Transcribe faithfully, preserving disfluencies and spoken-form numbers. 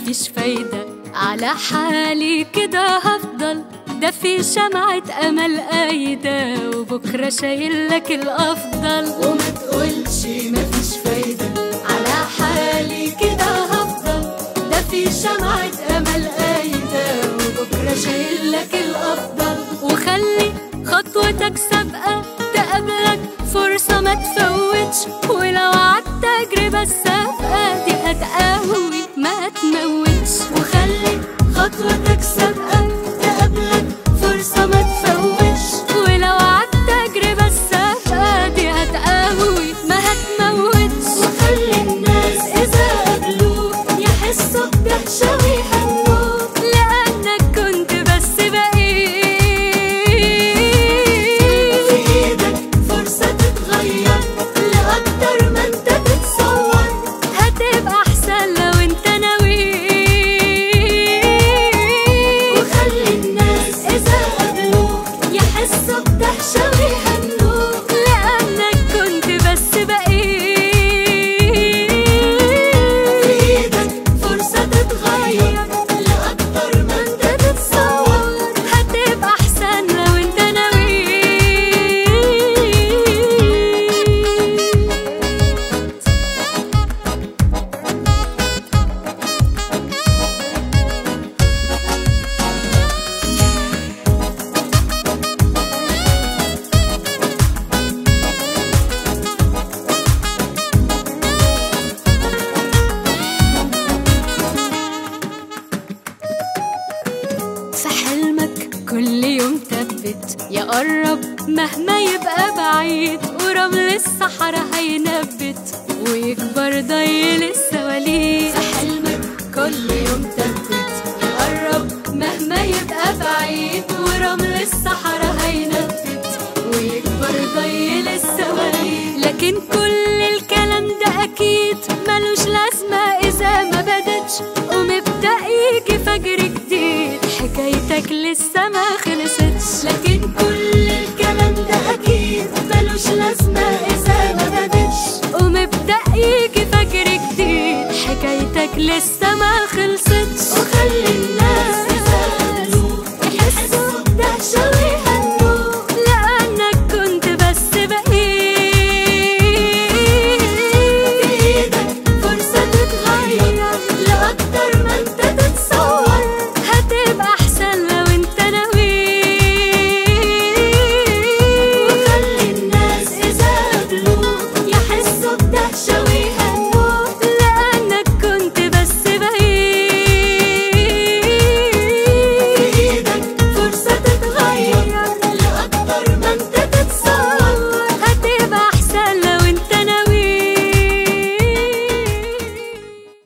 مفيش فايدة، على حالي كده هفضل، ده في شمعة أمل قايدة وبكرة شايلك الأفضل. وما تقولش مفيش فايدة، على حالي كده هفضل، ده في شمعة أمل قايدة وبكرة شايلك الأفضل. وخلي خطوتك سابقة تقابلك فرصة ما تفوتش، ولو عدت تجربة السابقة دي هتقوي ما تموتش. وخلي خطوتك سابقة تقابلك فرصة ما تفوتش، ولو عدت تجربة السابقة دي هتقوي ما هتموتش. وخلي الناس إذا قابلوك يحسوا بدهشة ويهنوك، لأنك كنت بس بقيت في إيدك فرصة تتغير لأكتر ما أنت تتصور، هتبقى أحسن لو أنت ناوي. وخلي الناس إذا قابلوك يحسوا بدهشة ويهنوك، لأنك كنت بس بقيت في إيدك فرصة تتغير لأكتر ما أنت تتصور، هتبقى أحسن لو أنت ناوي. في حلمك كل يوم ثبت، يقرب مهما يبقى بعيد، ورمل الصحراء هينبت ويكبر ضيل السواليف. في حلمك كل يوم ثبت، يقرب مهما يبقى بعيد، ورمل الصحراء هينبت ويكبر ضيل السواليف. لكن كل الكلام ده أكيد ملوش لازمة إذا ما بدتش، ومبدأ يجي فجر جديد، حكايتك لسه ما خلصتش. لكن كل الكلام ده أكيد ملوش لازمة إذا ما بدتش، ومبدأ يجي فجر جديد، حكايتك لسه ما خلصتش. وخلي الناس